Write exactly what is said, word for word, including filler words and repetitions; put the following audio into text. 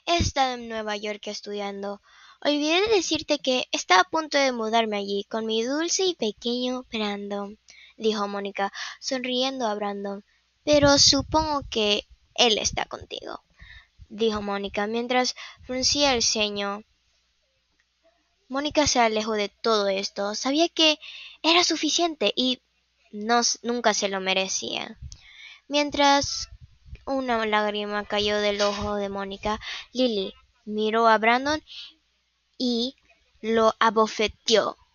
He estado en Nueva York estudiando. Olvidé decirte que está a punto de mudarme allí con mi dulce y pequeño Brandon, dijo Mónica, sonriendo a Brandon. Pero supongo que él está contigo, dijo Mónica, mientras fruncía el ceño. Mónica se alejó de todo esto. Sabía que era suficiente y no, nunca se lo merecía. Mientras una lágrima cayó del ojo de Mónica, Lily miró a Brandon y lo abofeteó.